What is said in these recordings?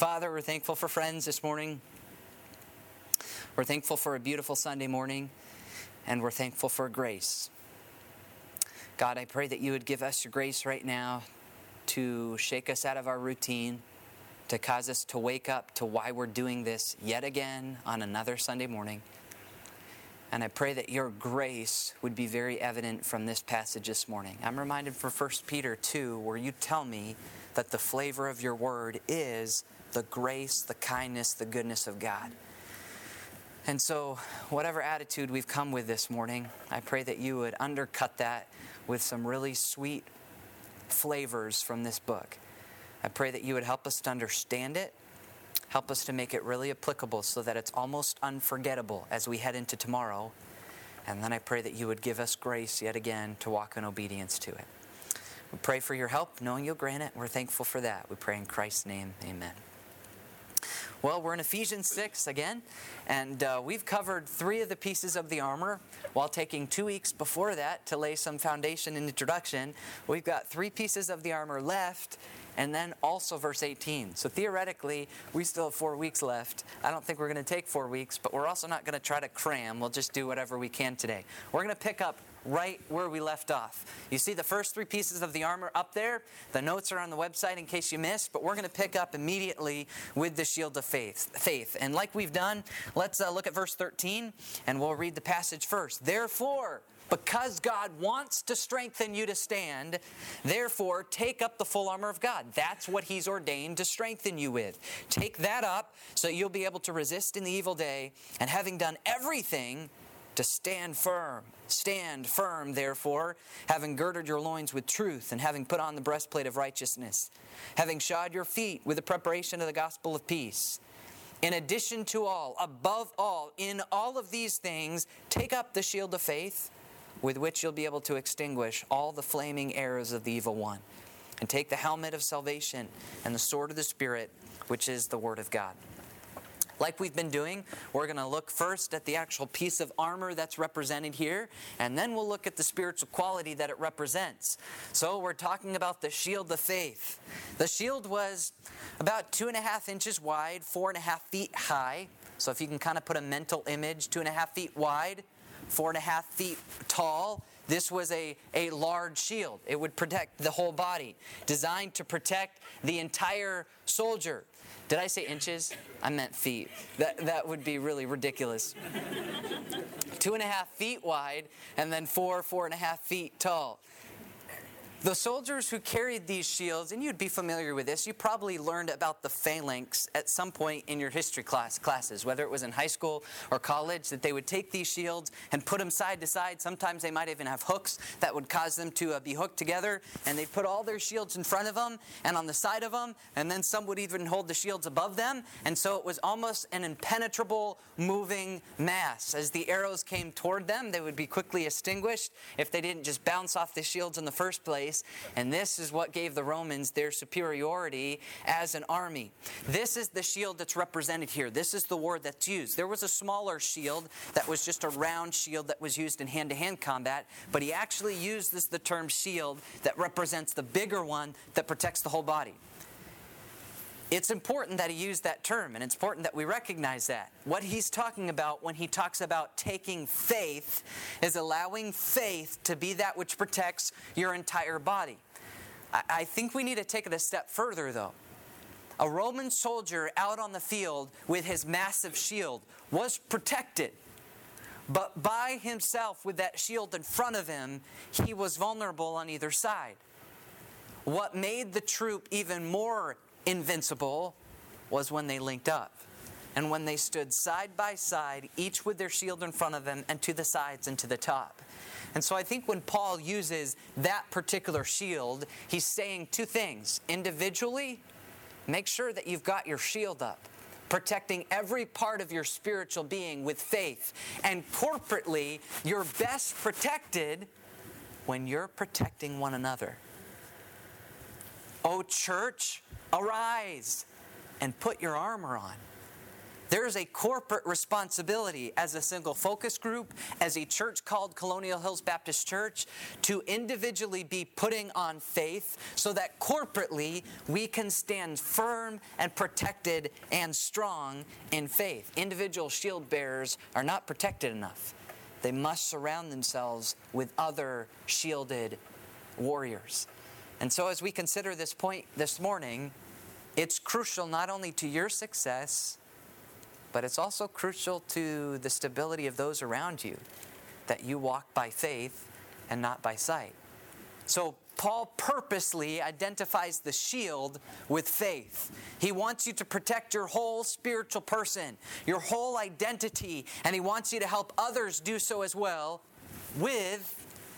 Father, we're thankful for friends this morning. We're thankful for a beautiful Sunday morning, and we're thankful for grace. God, I pray that you would give us your grace right now to shake us out of our routine, to cause us to wake up to why we're doing this yet again on another Sunday morning. And I pray that your grace would be very evident from this passage this morning. I'm reminded from 1 Peter 2, where you tell me that the flavor of your word is the grace, the kindness, the goodness of God. And so, whatever attitude we've come with this morning, I pray that you would undercut that with some really sweet flavors from this book. I pray that you would help us to understand it, help us to make it really applicable so that it's almost unforgettable as we head into tomorrow. And then I pray that you would give us grace yet again to walk in obedience to it. We pray for your help, knowing you'll grant it. We're thankful for that. We pray in Christ's name, amen. Well, we're in Ephesians 6 again, and we've covered 3 of the pieces of the armor while taking 2 weeks before that to lay some foundation and introduction. We've got 3 pieces of the armor left, and then also verse 18. So theoretically, we still have 4 weeks left. I don't think we're going to take 4 weeks, but we're also not going to try to cram. We'll just do whatever we can today. We're going to pick up right where we left off. You see the first 3 pieces of the armor up there? The notes are on the website in case you missed, but we're going to pick up immediately with the shield of faith. And like we've done, let's look at verse 13, and we'll read the passage first. Therefore, because God wants to strengthen you to stand, therefore take up the full armor of God. That's what He's ordained to strengthen you with. Take that up so you'll be able to resist in the evil day, and having done everything, to stand firm. Stand firm, therefore, having girded your loins with truth, and having put on the breastplate of righteousness, having shod your feet with the preparation of the gospel of peace. In addition to all, above all, in all of these things, take up the shield of faith, with which you'll be able to extinguish all the flaming arrows of the evil one. And take the helmet of salvation and the sword of the Spirit, which is the Word of God. Like we've been doing, we're going to look first at the actual piece of armor that's represented here, and then we'll look at the spiritual quality that it represents. So we're talking about the shield of faith. The shield was about 2.5 inches wide, 4.5 feet high. So if you can kind of put a mental image, 2.5 feet wide, 4.5 feet tall. This was a large shield. It would protect the whole body, designed to protect the entire soldier. Did I say inches? I meant feet. That would be really ridiculous. 2.5 feet wide, and then 4.5 feet tall. The soldiers who carried these shields, and you'd be familiar with this, you probably learned about the phalanx at some point in your history classes, whether it was in high school or college, that they would take these shields and put them side to side. Sometimes they might even have hooks that would cause them to be hooked together, and they'd put all their shields in front of them and on the side of them, and then some would even hold the shields above them, and so it was almost an impenetrable moving mass. As the arrows came toward them, they would be quickly extinguished if they didn't just bounce off the shields in the first place. And this is what gave the Romans their superiority as an army. This is the shield that's represented here. This is the word that's used. There was a smaller shield that was just a round shield that was used in hand-to-hand combat, but he actually uses the term shield that represents the bigger one that protects the whole body. It's important that he used that term, and it's important that we recognize that. What he's talking about when he talks about taking faith is allowing faith to be that which protects your entire body. I think we need to take it a step further, though. A Roman soldier out on the field with his massive shield was protected. But by himself, with that shield in front of him, he was vulnerable on either side. What made the troop even more invincible was when they linked up, and when they stood side by side, each with their shield in front of them, and to the sides and to the top. And so I think when Paul uses that particular shield, he's saying 2 things. Individually, make sure that you've got your shield up, protecting every part of your spiritual being with faith. And corporately, you're best protected when you're protecting one another. Oh, church, arise and put your armor on. There is a corporate responsibility as a single focus group, as a church called Colonial Hills Baptist Church, to individually be putting on faith so that corporately we can stand firm and protected and strong in faith. Individual shield bearers are not protected enough. They must surround themselves with other shielded warriors. And so as we consider this point this morning, it's crucial not only to your success, but it's also crucial to the stability of those around you, that you walk by faith and not by sight. So Paul purposely identifies the shield with faith. He wants you to protect your whole spiritual person, your whole identity, and he wants you to help others do so as well with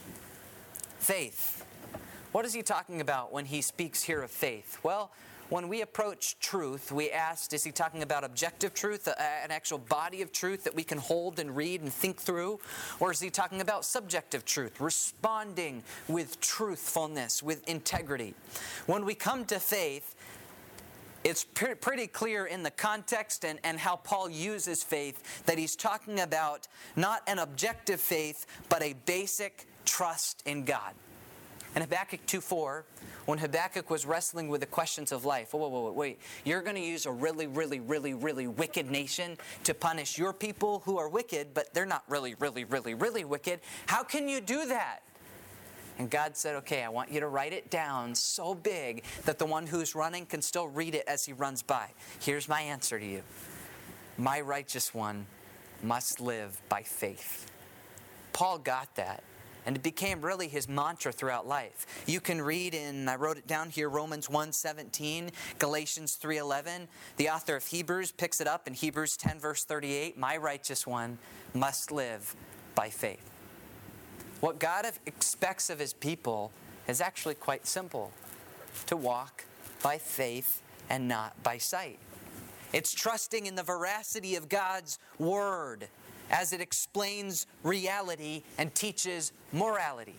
faith. What is he talking about when he speaks here of faith? Well, when we approach truth, we asked, is he talking about objective truth, an actual body of truth that we can hold and read and think through? Or is he talking about subjective truth, responding with truthfulness, with integrity? When we come to faith, it's pretty clear in the context and how Paul uses faith that he's talking about not an objective faith, but a basic trust in God. In Habakkuk 2:4, when Habakkuk was wrestling with the questions of life, wait, you're going to use a really wicked nation to punish your people who are wicked, but they're not really wicked. How can you do that? And God said, okay, I want you to write it down so big that the one who's running can still read it as he runs by. Here's my answer to you. My righteous one must live by faith. Paul got that. And it became really his mantra throughout life. You can read in, I wrote it down here, Romans 1:17, Galatians 3:11. The author of Hebrews picks it up in Hebrews 10 verse 38. My righteous one must live by faith. What God expects of his people is actually quite simple. To walk by faith and not by sight. It's trusting in the veracity of God's word as it explains reality and teaches morality.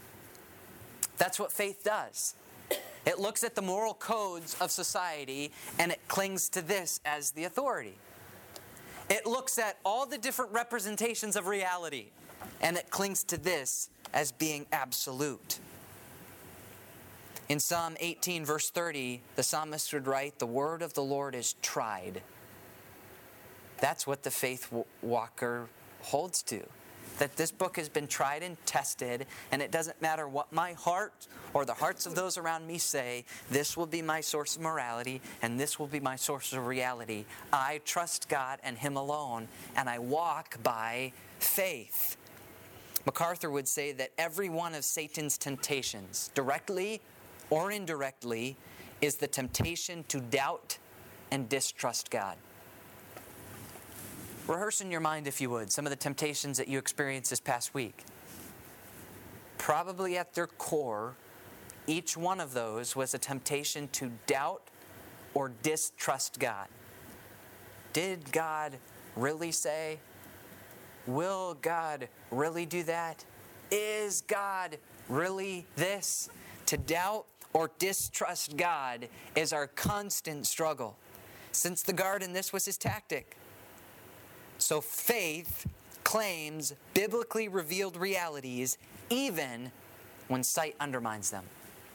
That's what faith does. It looks at the moral codes of society and it clings to this as the authority. It looks at all the different representations of reality and it clings to this as being absolute. In Psalm 18 verse 30, the psalmist would write, the word of the Lord is tried. That's what the faith walker holds to. That this book has been tried and tested, and it doesn't matter what my heart or the hearts of those around me say, this will be my source of morality, and this will be my source of reality. I trust God and Him alone, and I walk by faith. MacArthur would say that every one of Satan's temptations, directly or indirectly, is the temptation to doubt and distrust God. Rehearse in your mind, if you would, some of the temptations that you experienced this past week. Probably at their core, each one of those was a temptation to doubt or distrust God. Did God really say? Will God really do that? Is God really this? To doubt or distrust God is our constant struggle. Since the garden, this was his tactic. So faith claims biblically revealed realities even when sight undermines them.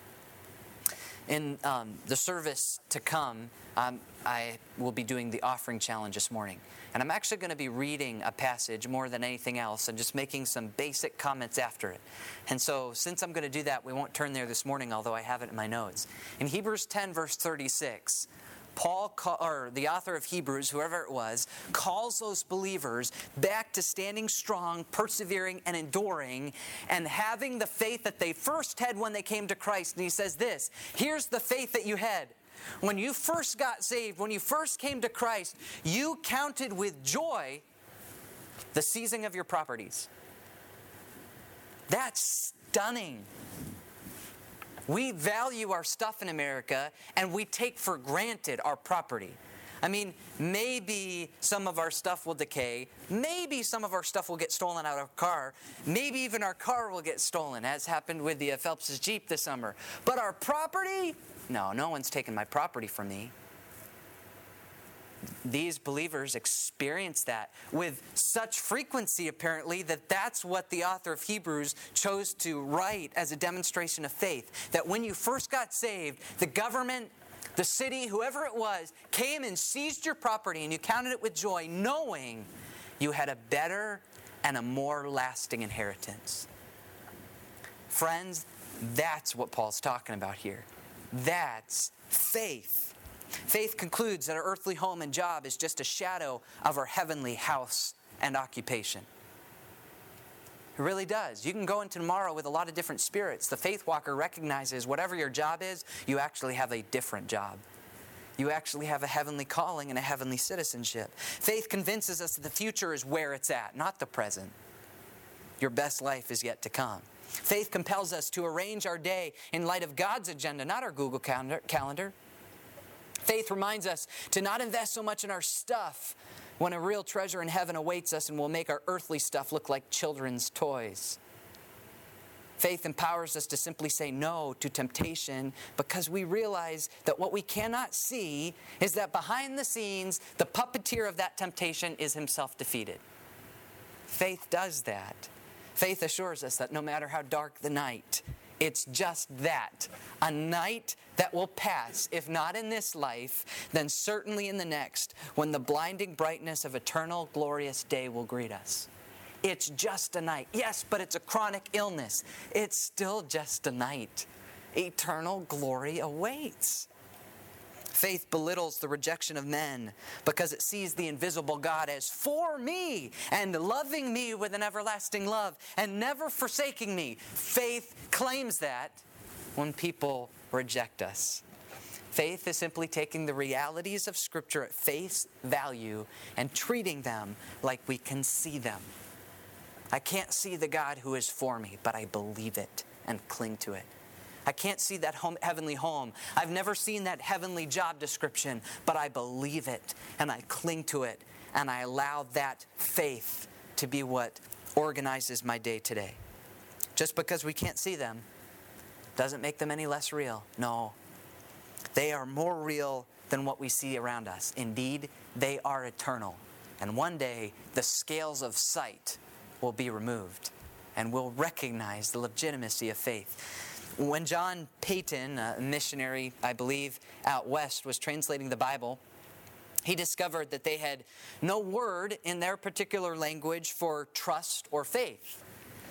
In the service to come, I will be doing the offering challenge this morning. And I'm actually going to be reading a passage more than anything else and just making some basic comments after it. And so since I'm going to do that, we won't turn there this morning, although I have it in my notes. In Hebrews 10 verse 36, Paul, or the author of Hebrews, whoever it was, calls those believers back to standing strong, persevering, and enduring, and having the faith that they first had when they came to Christ. And he says this, here's the faith that you had. When you first got saved, when you first came to Christ, you counted with joy the seizing of your properties. That's stunning. We value our stuff in America, and we take for granted our property. I mean, maybe some of our stuff will decay. Maybe some of our stuff will get stolen out of our car. Maybe even our car will get stolen, as happened with the Phelps' Jeep this summer. But our property? No one's taken my property from me. these believers experienced that with such frequency, apparently, that that's what the author of Hebrews chose to write as a demonstration of faith. That when you first got saved, the government, the city, whoever it was, came and seized your property and you counted it with joy, knowing you had a better and a more lasting inheritance. Friends, that's what Paul's talking about here. That's faith. Faith concludes that our earthly home and job is just a shadow of our heavenly house and occupation. It really does. You can go into tomorrow with a lot of different spirits. The faith walker recognizes whatever your job is, you actually have a different job. You actually have a heavenly calling and a heavenly citizenship. Faith convinces us that the future is where it's at, not the present. Your best life is yet to come. Faith compels us to arrange our day in light of God's agenda, not our Google calendar. Faith reminds us to not invest so much in our stuff when a real treasure in heaven awaits us and will make our earthly stuff look like children's toys. Faith empowers us to simply say no to temptation because we realize that what we cannot see is that behind the scenes, the puppeteer of that temptation is himself defeated. Faith does that. Faith assures us that no matter how dark the night, it's just that, a night that will pass, if not in this life, then certainly in the next, when the blinding brightness of eternal glorious day will greet us. It's just a night. Yes, but it's a chronic illness. It's still just a night. Eternal glory awaits. Faith belittles the rejection of men because it sees the invisible God as for me and loving me with an everlasting love and never forsaking me. Faith claims that when people reject us. Faith is simply taking the realities of Scripture at face value and treating them like we can see them. I can't see the God who is for me, but I believe it and cling to it. I can't see that heavenly home. I've never seen that heavenly job description, but I believe it and I cling to it and I allow that faith to be what organizes my day today. Just because we can't see them doesn't make them any less real. No, they are more real than what we see around us. Indeed, they are eternal. And one day, the scales of sight will be removed and we'll recognize the legitimacy of faith. When John Paton, a missionary, I believe, out west, was translating the Bible, he discovered that they had no word in their particular language for trust or faith.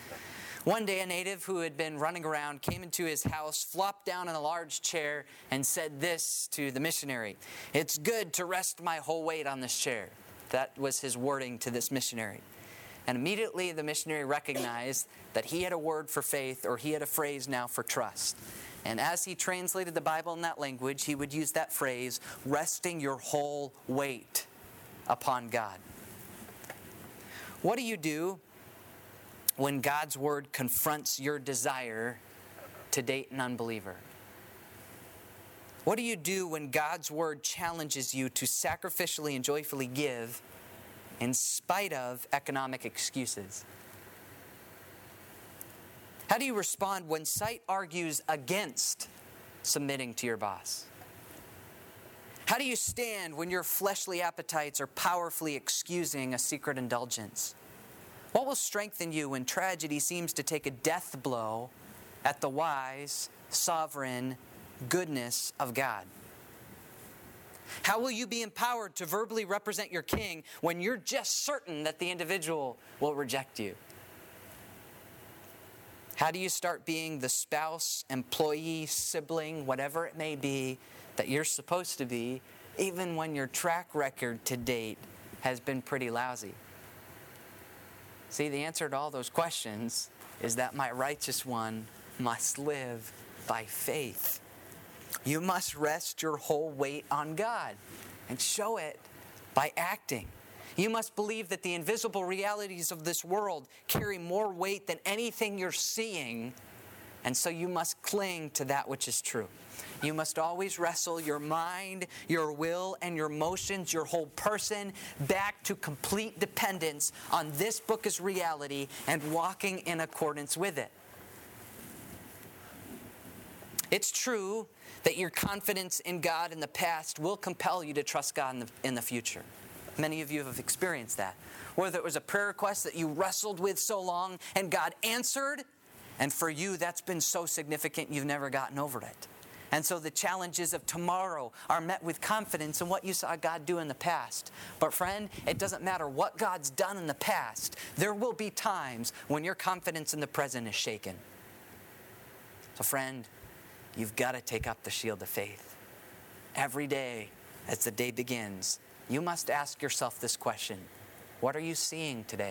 One day, a native who had been running around came into his house, flopped down in a large chair, and said this to the missionary: "It's good to rest my whole weight on this chair." That was his wording to this missionary. And immediately the missionary recognized that he had a word for faith, or he had a phrase now for trust. And as he translated the Bible in that language, he would use that phrase, resting your whole weight upon God. What do you do when God's word confronts your desire to date an unbeliever? What do you do when God's word challenges you to sacrificially and joyfully give in spite of economic excuses? How do you respond when sight argues against submitting to your boss? How do you stand when your fleshly appetites are powerfully excusing a secret indulgence? What will strengthen you when tragedy seems to take a death blow at the wise, sovereign goodness of God? How will you be empowered to verbally represent your king when you're just certain that the individual will reject you? How do you start being the spouse, employee, sibling, whatever it may be that you're supposed to be, even when your track record to date has been pretty lousy? See, the answer to all those questions is that my righteous one must live by faith. You must rest your whole weight on God and show it by acting. You must believe that the invisible realities of this world carry more weight than anything you're seeing, and so you must cling to that which is true. You must always wrestle your mind, your will, and your emotions, your whole person, back to complete dependence on this book as reality and walking in accordance with it. It's true that your confidence in God in the past will compel you to trust God in the future. Many of you have experienced that. Whether it was a prayer request that you wrestled with so long and God answered, and for you that's been so significant you've never gotten over it. And so the challenges of tomorrow are met with confidence in what you saw God do in the past. But friend, it doesn't matter what God's done in the past. There will be times when your confidence in the present is shaken. So friend, you've got to take up the shield of faith. Every day as the day begins, you must ask yourself this question. What are you seeing today?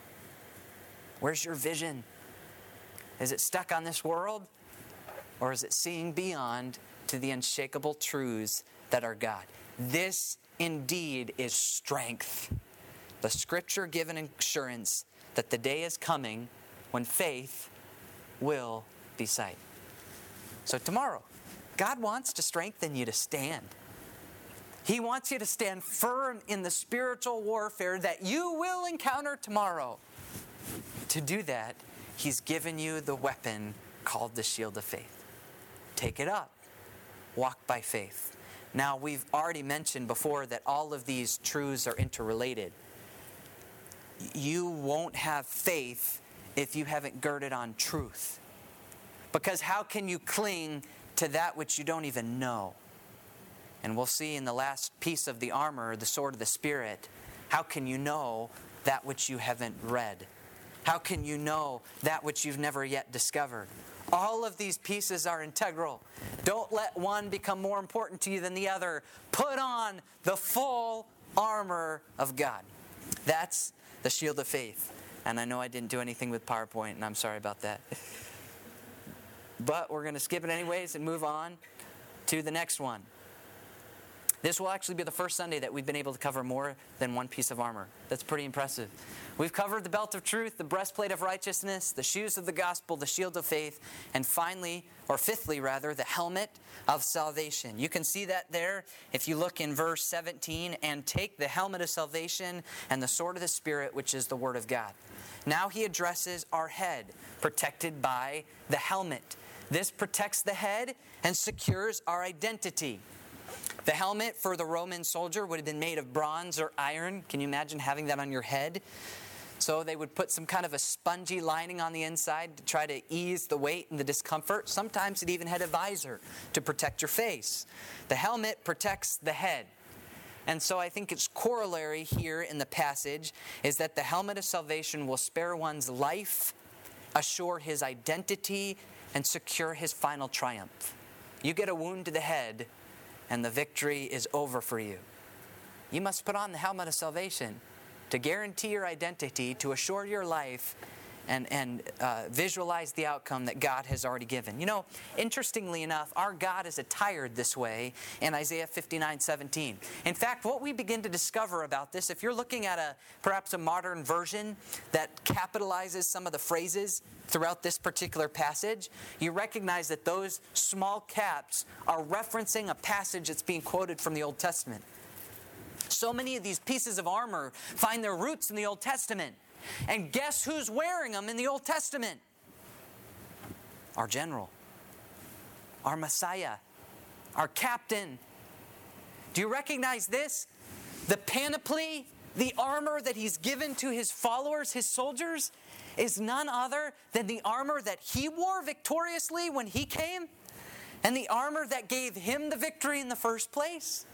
Where's your vision? Is it stuck on this world? Or is it seeing beyond to the unshakable truths that are God? This indeed is strength. The Scripture-given assurance that the day is coming when faith will be sight. So tomorrow, God wants to strengthen you to stand. He wants you to stand firm in the spiritual warfare that you will encounter tomorrow. To do that, He's given you the weapon called the shield of faith. Take it up. Walk by faith. Now, we've already mentioned before that all of these truths are interrelated. You won't have faith if you haven't girded on truth. Because how can you cling to that which you don't even know? And we'll see in the last piece of the armor, the sword of the Spirit, how can you know that which you haven't read? How can you know that which you've never yet discovered? All of these pieces are integral. Don't let one become more important to you than the other. Put on the full armor of God. That's the shield of faith. And I know I didn't do anything with PowerPoint, and I'm sorry about that. But we're going to skip it anyways and move on to the next one. This will actually be the first Sunday that we've been able to cover more than one piece of armor. That's pretty impressive. We've covered the belt of truth, the breastplate of righteousness, the shoes of the gospel, the shield of faith, and finally, or fifthly rather, the helmet of salvation. You can see that there if you look in verse 17, and take the helmet of salvation and the sword of the Spirit, which is the word of God. Now he addresses our head, protected by the helmet. This protects the head and secures our identity. The helmet for the Roman soldier would have been made of bronze or iron. Can you imagine having that on your head? So they would put some kind of a spongy lining on the inside to try to ease the weight and the discomfort. Sometimes it even had a visor to protect your face. The helmet protects the head. And so I think its corollary here in the passage is that the helmet of salvation will spare one's life, assure his identity, and secure his final triumph. You get a wound to the head, and the victory is over for you. You must put on the helmet of salvation to guarantee your identity, to assure your life, and visualize the outcome that God has already given. You know, interestingly enough, our God is attired this way in Isaiah 59:17. In fact, what we begin to discover about this, if you're looking at perhaps a modern version that capitalizes some of the phrases throughout this particular passage, you recognize that those small caps are referencing a passage that's being quoted from the Old Testament. So many of these pieces of armor find their roots in the Old Testament. And guess who's wearing them in the Old Testament? Our general, our Messiah, our captain. Do you recognize this? The panoply, the armor that he's given to his followers, his soldiers, is none other than the armor that he wore victoriously when he came, and the armor that gave him the victory in the first place.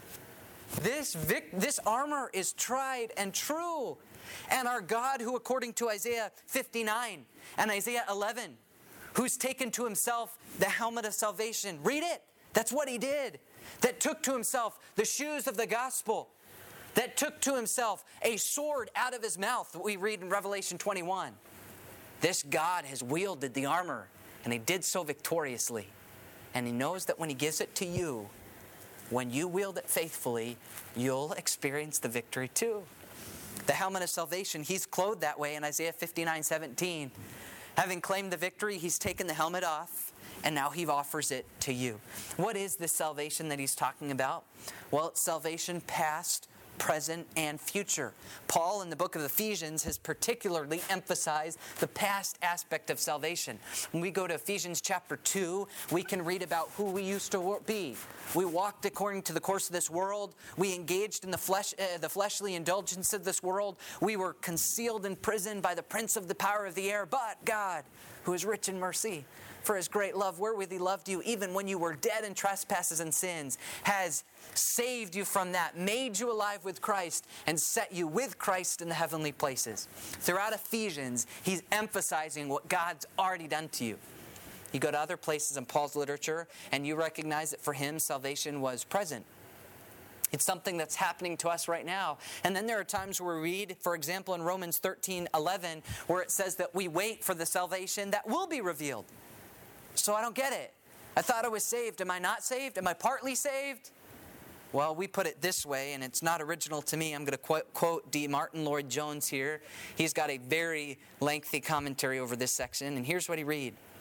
This armor is tried and true. And our God, who according to Isaiah 59 and Isaiah 11, who's taken to himself the helmet of salvation. Read it. That's what he did. That took to himself the shoes of the gospel. That took to himself a sword out of his mouth, that we read in Revelation 21. This God has wielded the armor, and he did so victoriously. And he knows that when he gives it to you, when you wield it faithfully, you'll experience the victory too. The helmet of salvation, he's clothed that way in Isaiah 59:17. Having claimed the victory, he's taken the helmet off, and now he offers it to you. What is this salvation that he's talking about? Well, it's salvation past, present, and future. Paul, in the book of Ephesians, has particularly emphasized the past aspect of salvation. When we go to Ephesians chapter 2, we can read about who we used to be. We walked according to the course of this world. We engaged in the fleshly indulgence of this world. We were concealed in prison by the prince of the power of the air. But God, who is rich in mercy, for His great love wherewith He loved you, even when you were dead in trespasses and sins, has saved you from that, made you alive with Christ, and set you with Christ in the heavenly places. Throughout Ephesians, he's emphasizing what God's already done to you. You go to other places in Paul's literature, and you recognize that for him, salvation was present. It's something that's happening to us right now. And then there are times where we read, for example, in Romans 13:11, where it says that we wait for the salvation that will be revealed. So I don't get it. I thought I was saved. Am I not saved? Am I partly saved? Well, we put it this way, and it's not original to me. I'm going to quote D. Martin Lloyd-Jones here. He's got a very lengthy commentary over this section, and here's what he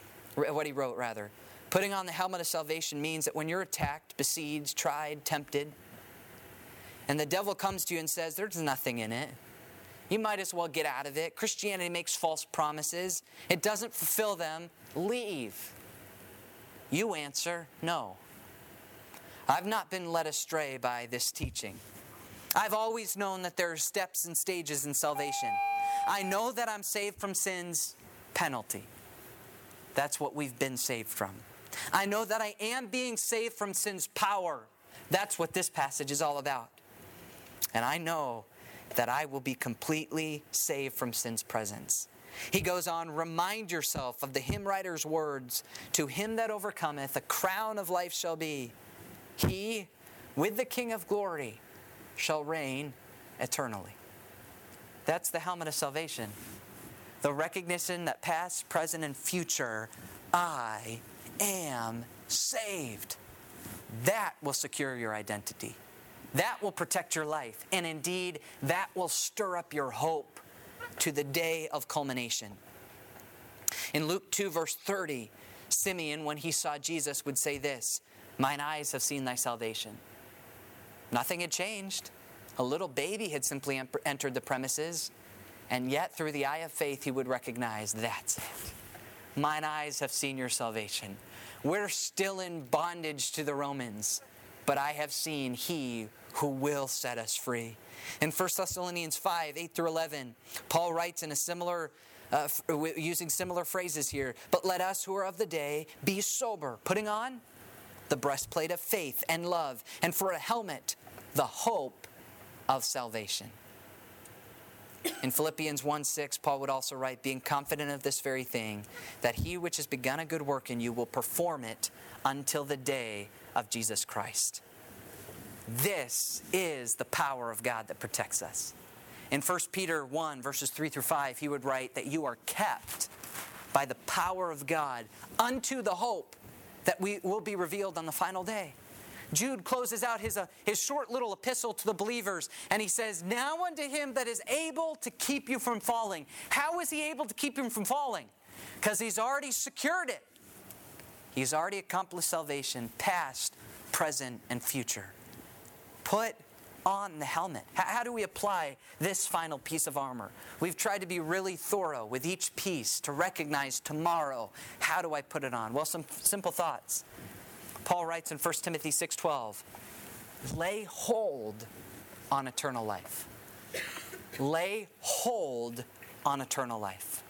wrote. Putting on the helmet of salvation means that when you're attacked, besieged, tried, tempted, and the devil comes to you and says, there's nothing in it, you might as well get out of it. Christianity makes false promises. It doesn't fulfill them. Leave. You answer, no. I've not been led astray by this teaching. I've always known that there are steps and stages in salvation. I know that I'm saved from sin's penalty. That's what we've been saved from. I know that I am being saved from sin's power. That's what this passage is all about. And I know that I will be completely saved from sin's presence. He goes on, remind yourself of the hymn writer's words, to him that overcometh, a crown of life shall be. He, with the King of glory, shall reign eternally. That's the helmet of salvation. The recognition that past, present, and future, I am saved. That will secure your identity. That will protect your life. And indeed, that will stir up your hope to the day of culmination. In Luke 2, verse 30, Simeon, when he saw Jesus, would say this, mine eyes have seen thy salvation. Nothing had changed. A little baby had simply entered the premises, and yet through the eye of faith he would recognize, that's it. Mine eyes have seen your salvation. We're still in bondage to the Romans, but I have seen He who will set us free. In 1 Thessalonians 5, 8 through 11, Paul writes in a similar, using similar phrases here, but let us who are of the day be sober, putting on the breastplate of faith and love, and for a helmet, the hope of salvation. In Philippians 1:6, Paul would also write, being confident of this very thing, that he which has begun a good work in you will perform it until the day of Jesus Christ. This is the power of God that protects us. In 1 Peter 1, verses 3 through 5, he would write that you are kept by the power of God unto the hope that we will be revealed on the final day. Jude closes out his short little epistle to the believers, and he says, now unto him that is able to keep you from falling. How is he able to keep you from falling? Because he's already secured it. He's already accomplished salvation, past, present, and future. Put on the helmet. How do we apply this final piece of armor? We've tried to be really thorough with each piece to recognize tomorrow, how do I put it on? Well, some simple thoughts. Paul writes in 1 Timothy 6:12, lay hold on eternal life. Lay hold on eternal life.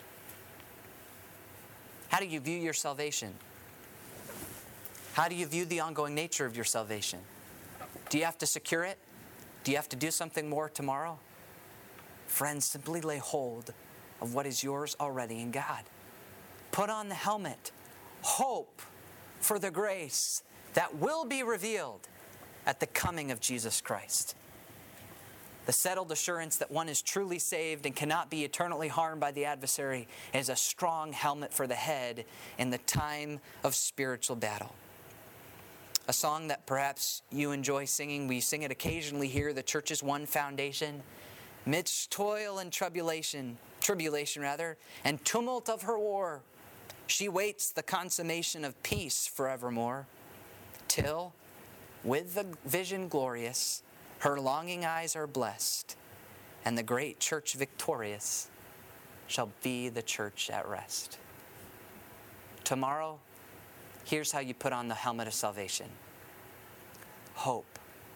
How do you view your salvation? How do you view the ongoing nature of your salvation? Do you have to secure it? Do you have to do something more tomorrow? Friends, simply lay hold of what is yours already in God. Put on the helmet. Hope for the grace that will be revealed at the coming of Jesus Christ. The settled assurance that one is truly saved and cannot be eternally harmed by the adversary is a strong helmet for the head in the time of spiritual battle. A song that perhaps you enjoy singing, we sing it occasionally here, the church's one foundation. Midst toil and tribulation, and tumult of her war, she waits the consummation of peace forevermore, till, with the vision glorious, Her longing eyes are blessed, and the great church victorious shall be the church at rest. Tomorrow, here's how you put on the helmet of salvation. Hope.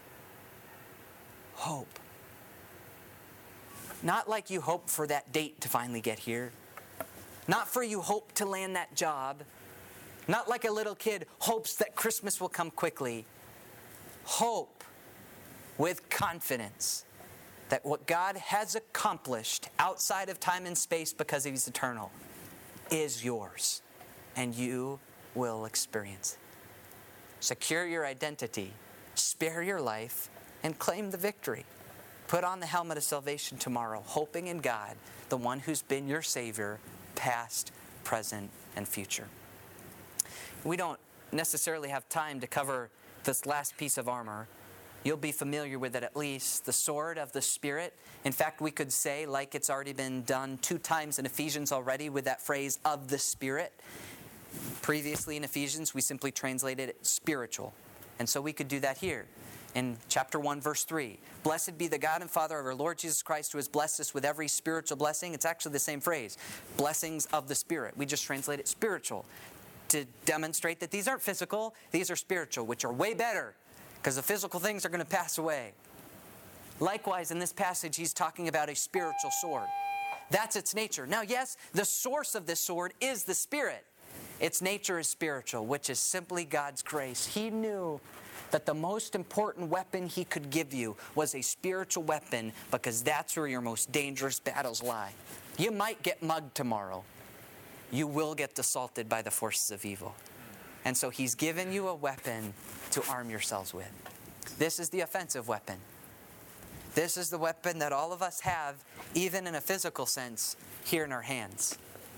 Hope. Not like you hope for that date to finally get here. Not for you hope to land that job. Not like a little kid hopes that Christmas will come quickly. Hope with confidence that what God has accomplished outside of time and space because He's eternal is yours, and you will experience it. Secure your identity, spare your life, and claim the victory. Put on the helmet of salvation tomorrow, hoping in God, the one who's been your Savior, past, present, and future. We don't necessarily have time to cover this last piece of armor. You'll be familiar with it at least, the sword of the Spirit. In fact, we could say, like it's already been done 2 times in Ephesians already with that phrase, of the Spirit. Previously in Ephesians, we simply translated it spiritual. And so we could do that here. In chapter 1, verse 3, blessed be the God and Father of our Lord Jesus Christ, who has blessed us with every spiritual blessing. It's actually the same phrase, blessings of the Spirit. We just translate it spiritual to demonstrate that these aren't physical, these are spiritual, which are way better because the physical things are going to pass away. Likewise, in this passage, he's talking about a spiritual sword. That's its nature. Now, yes, the source of this sword is the Spirit. Its nature is spiritual, which is simply God's grace. He knew that the most important weapon He could give you was a spiritual weapon because that's where your most dangerous battles lie. You might get mugged tomorrow. You will get assaulted by the forces of evil. And so He's given you a weapon to arm yourselves with. This is the offensive weapon. This is the weapon that all of us have, even in a physical sense, here in our hands.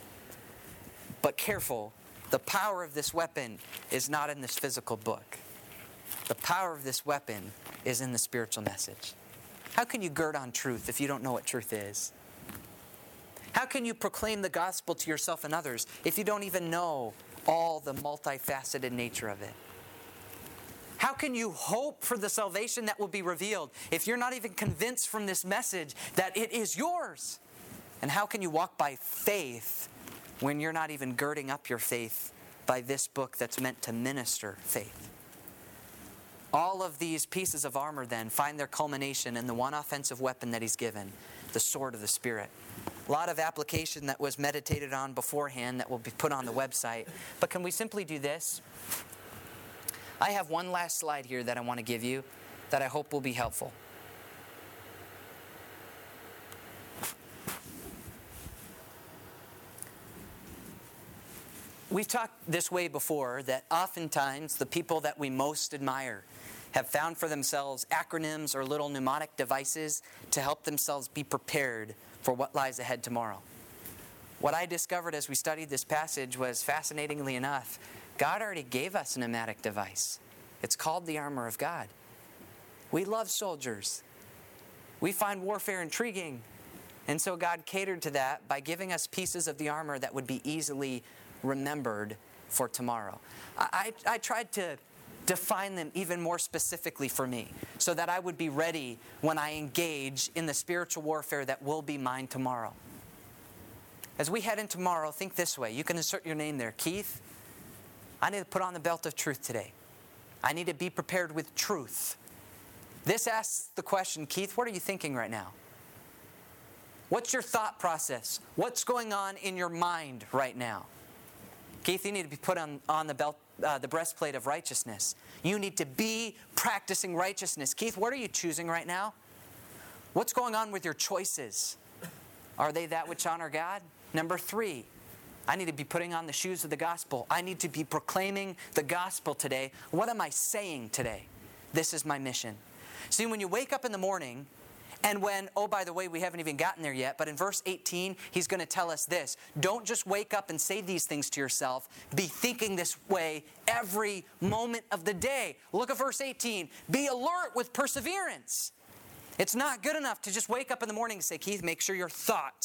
But careful, the power of this weapon is not in this physical book. The power of this weapon is in the spiritual message. How can you gird on truth if you don't know what truth is? How can you proclaim the gospel to yourself and others if you don't even know all the multifaceted nature of it? How can you hope for the salvation that will be revealed if you're not even convinced from this message that it is yours? And how can you walk by faith when you're not even girding up your faith by this book that's meant to minister faith? All of these pieces of armor then find their culmination in the one offensive weapon that He's given, the sword of the Spirit. A lot of application that was meditated on beforehand that will be put on the website. But can we simply do this? I have one last slide here that I want to give you that I hope will be helpful. We've talked this way before that oftentimes the people that we most admire have found for themselves acronyms or little mnemonic devices to help themselves be prepared for what lies ahead tomorrow. What I discovered as we studied this passage was, fascinatingly enough, God already gave us a pneumatic device. It's called the armor of God. We love soldiers. We find warfare intriguing. And so God catered to that by giving us pieces of the armor that would be easily remembered for tomorrow. I tried to define them even more specifically for me so that I would be ready when I engage in the spiritual warfare that will be mine tomorrow. As we head in tomorrow, think this way. You can insert your name there. Keith, I need to put on the belt of truth today. I need to be prepared with truth. This asks the question, Keith, what are you thinking right now? What's your thought process? What's going on in your mind right now? Keith, you need to be put on the belt, the breastplate of righteousness. You need to be practicing righteousness. Keith, what are you choosing right now? What's going on with your choices? Are they that which honor God? Number 3, I need to be putting on the shoes of the gospel. I need to be proclaiming the gospel today. What am I saying today? This is my mission. See, when you wake up in the morning, and when, oh, by the way, we haven't even gotten there yet, but in verse 18, he's going to tell us this. Don't just wake up and say these things to yourself. Be thinking this way every moment of the day. Look at verse 18. Be alert with perseverance. It's not good enough to just wake up in the morning and say, Keith, make sure your thoughts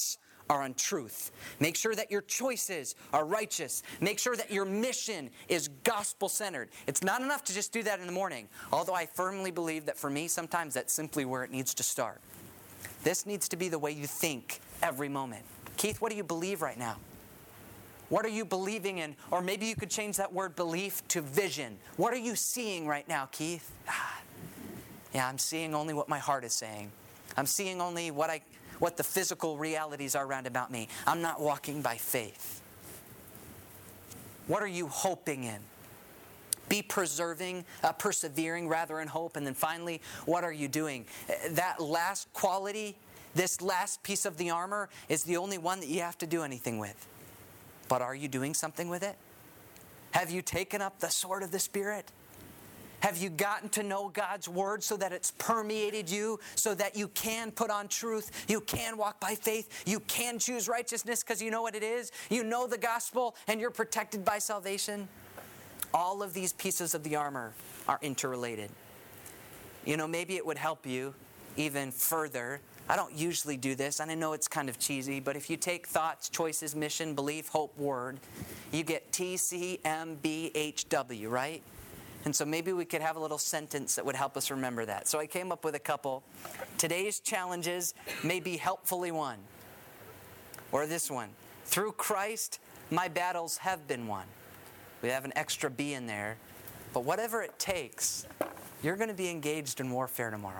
are on truth. Make sure that your choices are righteous. Make sure that your mission is gospel-centered. It's not enough to just do that in the morning, although I firmly believe that for me, sometimes that's simply where it needs to start. This needs to be the way you think every moment. Keith, what do you believe right now? What are you believing in? Or maybe you could change that word belief to vision. What are you seeing right now, Keith? Yeah, I'm seeing only what my heart is saying. I'm seeing only what the physical realities are around about me. I'm not walking by faith. What are you hoping in? Be persevering rather in hope. And then finally, what are you doing? That last quality, this last piece of the armor is the only one that you have to do anything with. But are you doing something with it? Have you taken up the sword of the Spirit? Have you gotten to know God's Word so that it's permeated you, so that you can put on truth, you can walk by faith, you can choose righteousness because you know what it is, you know the gospel, and you're protected by salvation? All of these pieces of the armor are interrelated. You know, maybe it would help you even further. I don't usually do this, and I know it's kind of cheesy, but if you take thoughts, choices, mission, belief, hope, word, you get TCMBHW, right? And so maybe we could have a little sentence that would help us remember that. So I came up with a couple. Today's challenges may be helpfully won. Or this one. Through Christ, my battles have been won. We have an extra B in there. But whatever it takes, you're going to be engaged in warfare tomorrow.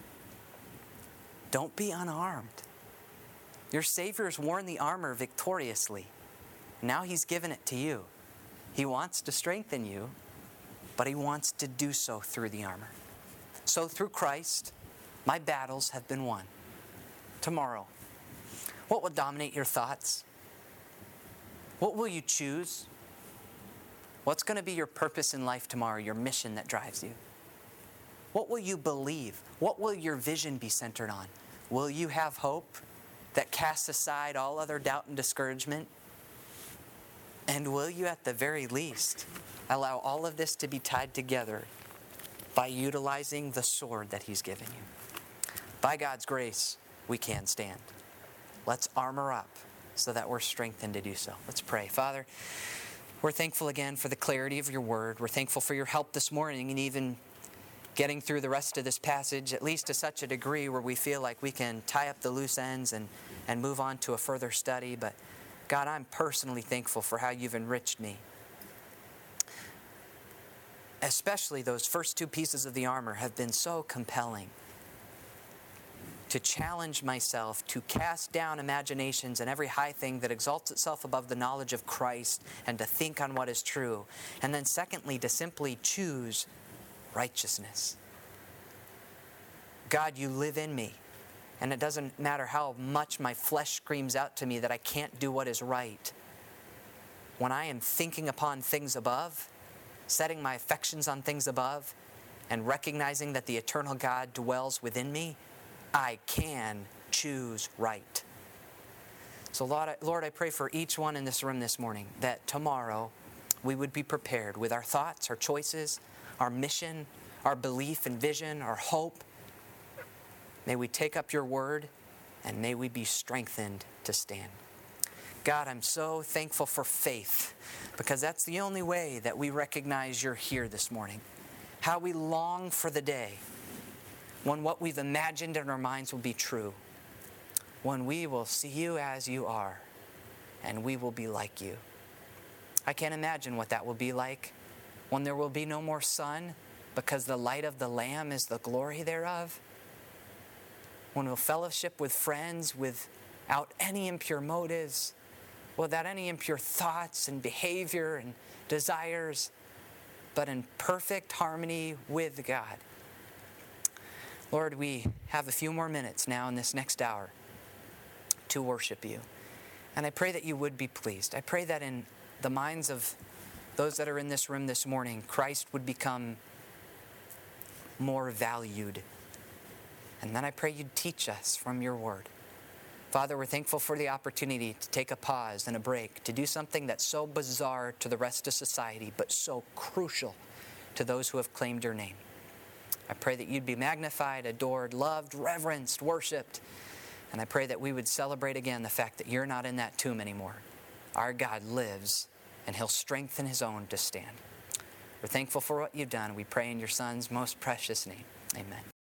Don't be unarmed. Your Savior has worn the armor victoriously. Now He's given it to you. He wants to strengthen you, but He wants to do so through the armor. So through Christ, my battles have been won. Tomorrow, what will dominate your thoughts? What will you choose? What's going to be your purpose in life tomorrow, your mission that drives you? What will you believe? What will your vision be centered on? Will you have hope that casts aside all other doubt and discouragement? And will you, at the very least, allow all of this to be tied together by utilizing the sword that He's given you? By God's grace, we can stand. Let's armor up so that we're strengthened to do so. Let's pray. Father, we're thankful again for the clarity of your word. We're thankful for your help this morning and even getting through the rest of this passage, at least to such a degree where we feel like we can tie up the loose ends and move on to a further study. But God, I'm personally thankful for how you've enriched me. Especially those first two pieces of the armor have been so compelling. To challenge myself, to cast down imaginations and every high thing that exalts itself above the knowledge of Christ, and to think on what is true. And then secondly, to simply choose righteousness. God, you live in me. And it doesn't matter how much my flesh screams out to me that I can't do what is right. When I am thinking upon things above, setting my affections on things above, and recognizing that the eternal God dwells within me, I can choose right. So Lord, I pray for each one in this room this morning that tomorrow we would be prepared with our thoughts, our choices, our mission, our belief and vision, our hope. May we take up your word and may we be strengthened to stand. God, I'm so thankful for faith because that's the only way that we recognize you're here this morning. How we long for the day when what we've imagined in our minds will be true. When we will see you as you are and we will be like you. I can't imagine what that will be like when there will be no more sun because the light of the Lamb is the glory thereof. When we'll fellowship with friends without any impure motives, without any impure thoughts and behavior and desires, but in perfect harmony with God. Lord, we have a few more minutes now in this next hour to worship you. And I pray that you would be pleased. I pray that in the minds of those that are in this room this morning, Christ would become more valued. And then I pray you'd teach us from your word. Father, we're thankful for the opportunity to take a pause and a break, to do something that's so bizarre to the rest of society, but so crucial to those who have claimed your name. I pray that you'd be magnified, adored, loved, reverenced, worshiped, And I pray that we would celebrate again the fact that you're not in that tomb anymore. Our God lives, and He'll strengthen His own to stand. We're thankful for what you've done. We pray in your Son's most precious name. Amen.